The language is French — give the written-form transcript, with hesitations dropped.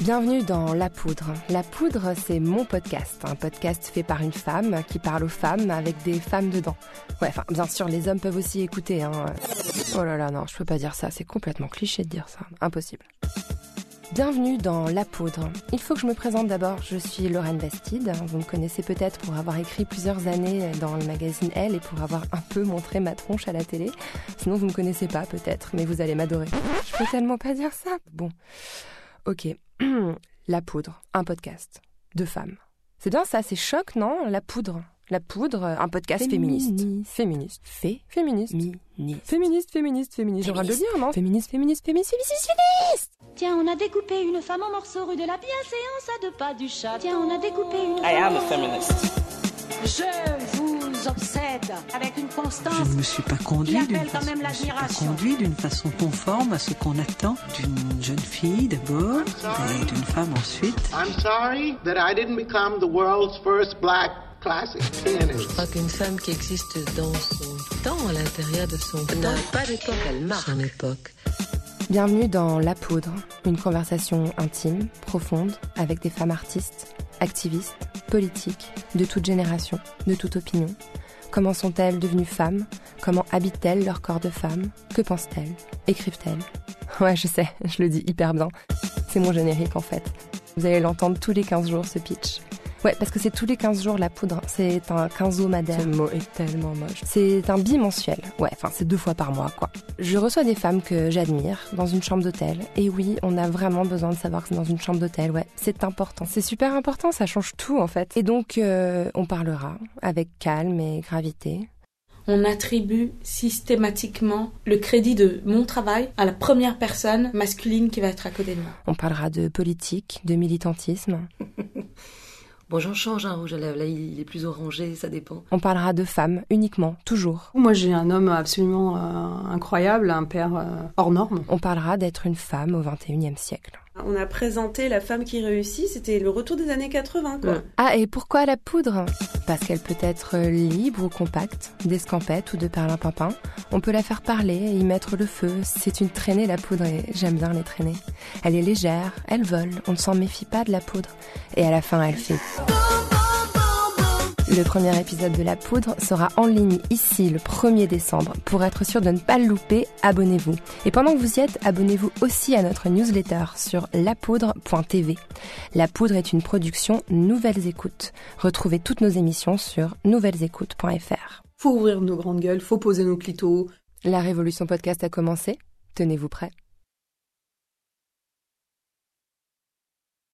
Bienvenue dans La Poudre. La Poudre, c'est mon podcast. Un podcast fait par une femme qui parle aux femmes avec des femmes dedans. Ouais, enfin, bien sûr, les hommes peuvent aussi écouter, hein. Oh là là, non, je peux pas dire ça. C'est complètement cliché de dire ça. Impossible. Bienvenue dans La Poudre. Il faut que je me présente d'abord. Je suis Lorraine Bastide. Vous me connaissez peut-être pour avoir écrit plusieurs années dans le magazine Elle et pour avoir un peu montré ma tronche à la télé. Sinon, vous me connaissez pas peut-être, mais vous allez m'adorer. Je peux tellement pas dire ça. Bon, ok. La Poudre, un podcast de femmes. C'est bien ça, c'est choc, non? La Poudre. La Poudre, un podcast féministe. Féministe. Féministe. Féministe. J'ai le droit de le dire, non? Féministe. Tiens, on a découpé une femme en morceaux rue de la bienséance à 2 pas du chat. Tiens, on a découpé une I am a feminist. Je vous obsède avec une constance. Je ne me suis pas conduit d'une façon conforme à ce qu'on attend d'une jeune fille d'abord et d'une femme ensuite. I'm sorry that I didn't become the world's first black classic pianist. Je crois qu'une femme qui existe dans son temps, à l'intérieur de son temps, n'a pas d'époque, elle marque son époque. Bienvenue dans La Poudre, une conversation intime, profonde, avec des femmes artistes, activistes, politiques, de toute génération, de toute opinion. Comment sont-elles devenues femmes? Comment habitent-elles leur corps de femme? Que pensent-elles? Écrivent-elles? Ouais, je sais, je le dis hyper bien. C'est mon générique en fait. Vous allez l'entendre tous les 15 jours ce pitch. Ouais, parce que c'est tous les 15 jours La Poudre. C'est un quinzomadaire. Ce mot est tellement moche. C'est un bimensuel. Ouais, enfin, c'est 2 fois par mois, quoi. Je reçois des femmes que j'admire dans une chambre d'hôtel. Et oui, on a vraiment besoin de savoir que c'est dans une chambre d'hôtel. Ouais, c'est important. C'est super important, ça change tout, en fait. Et donc, on parlera avec calme et gravité. On attribue systématiquement le crédit de mon travail à la première personne masculine qui va être à côté de moi. On parlera de politique, de militantisme. Bon, j'en change, rouge à lèvres. Là, il est plus orangé, ça dépend. On parlera de femmes, uniquement, toujours. Moi, j'ai un homme absolument incroyable, un père hors norme. On parlera d'être une femme au XXIe siècle. On a présenté la femme qui réussit, c'était le retour des années 80, quoi. Ah, et pourquoi La Poudre? Parce qu'elle peut être libre ou compacte, d'escampette ou de perlimpinpin. On peut la faire parler et y mettre le feu. C'est une traînée, La Poudre, et j'aime bien les traîner. Elle est légère, elle vole, on ne s'en méfie pas de La Poudre. Et à la fin, elle fait... Le premier épisode de La Poudre sera en ligne ici le 1er décembre. Pour être sûr de ne pas le louper, abonnez-vous. Et pendant que vous y êtes, abonnez-vous aussi à notre newsletter sur lapoudre.tv. La Poudre est une production Nouvelles Écoutes. Retrouvez toutes nos émissions sur nouvellesécoutes.fr. Faut ouvrir nos grandes gueules, faut poser nos clitos. La révolution podcast a commencé. Tenez-vous prêts.